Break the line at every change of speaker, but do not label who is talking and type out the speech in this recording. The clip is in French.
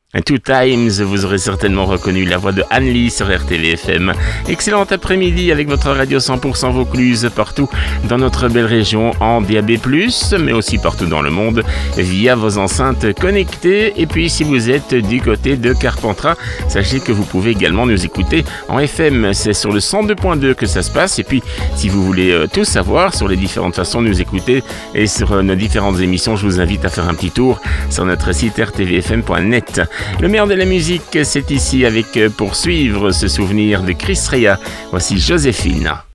Two Times, vous aurez certainement reconnu la voix de Anne-Lie sur RTV-FM. Excellent après-midi avec votre radio 100% Vaucluse partout dans notre belle région en DAB+, mais aussi partout dans le monde via vos enceintes connectées. Et puis si vous êtes du côté de Carpentras, sachez que vous pouvez également nous écouter en FM. C'est sur le 102.2 que ça se passe. Et puis si vous voulez tout savoir sur les différentes façons de nous écouter et sur nos différentes émissions, je vous invite à faire un petit tour sur notre site rtvfm.net. Le meilleur de la musique, c'est ici avec pour suivre ce souvenir de Chris Rea. Voici Joséphine.